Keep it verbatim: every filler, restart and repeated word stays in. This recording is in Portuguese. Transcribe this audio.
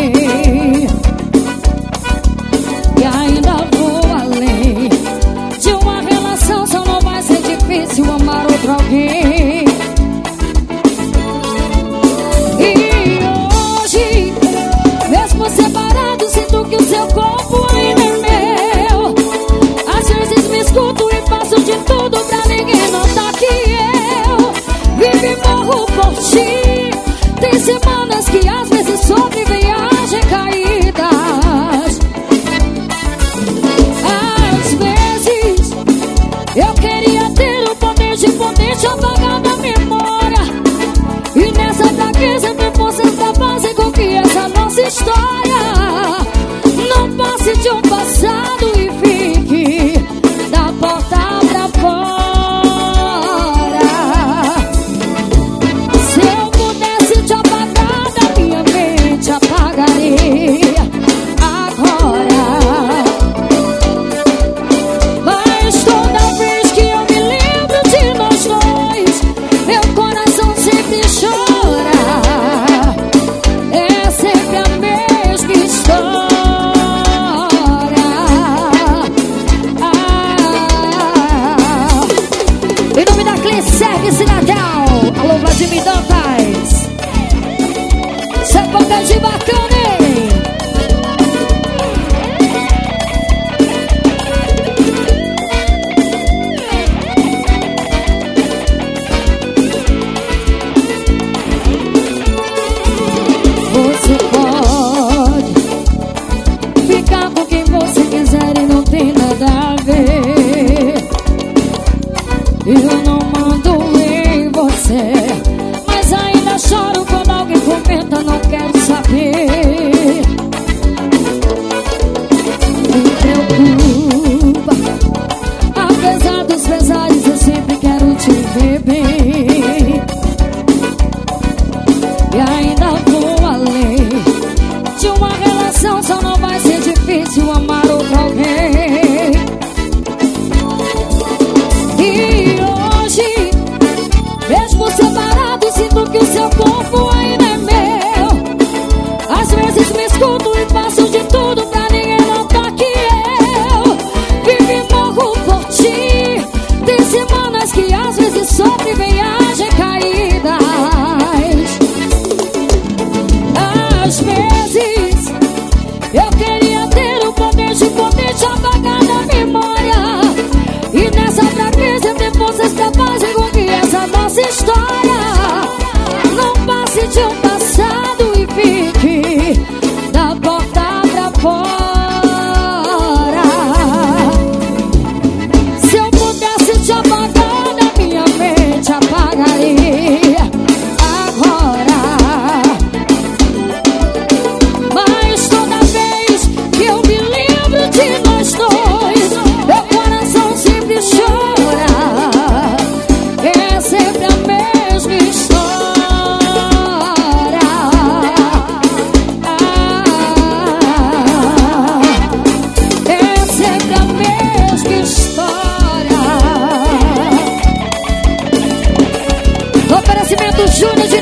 E ainda vou além. De uma relação só não vai ser difícil amar outro alguém. E hoje, mesmo separado, sinto que o seu corpo ainda é meu. Às vezes me escuto e faço de tudo pra ninguém notar que eu vivo e morro por ti. Tem semanas que às vezes sofre viagem caídas. Às vezes eu queria ter o poder de poder te apagar da memória. E nessa fraqueza me forças pra fazer com que essa nossa história não passe de um passado e fique da porta pra fora. Se eu pudesse te apagar da minha mente, apagaria agora. Mas toda vez que eu me lembro de nós dois, meu coração sempre chora. É sempre a mesma história. Ah. Em nome da Clê Service Natal, alô Vladimir Dantas. Seu boca de bacana, hein? Você pode ficar com quem você quiser e não tem nada a ver. Eu não mando em você, mas ainda choro quando alguém comenta, não quero saber. Me preocupa, apesar dos pesares eu sempre quero te ver bem. E ainda vou além. De uma relação só não vai ser difícil amar outro alguém. E hoje, mesmo separado, sinto que o seu corpo ainda é meu. Às vezes me escuto e faço de tudo pra ninguém notar que eu vivo e morro por ti. Tem semanas que às vezes sofre viagem caídas. Às vezes eu queria ter o poder de poder te apagar da memória. E nessa fraqueza ter forças capazes com que essa nossa história não passe de um passado e fique da porta pra fora. Se eu pudesse te apagar da minha mente, apagaria agora. Mas toda vez que eu me lembro de nós dois, meu coração sempre chora. É sempre a mesma história. Ah, é sempre a mesma história. Oferecimento Júnior de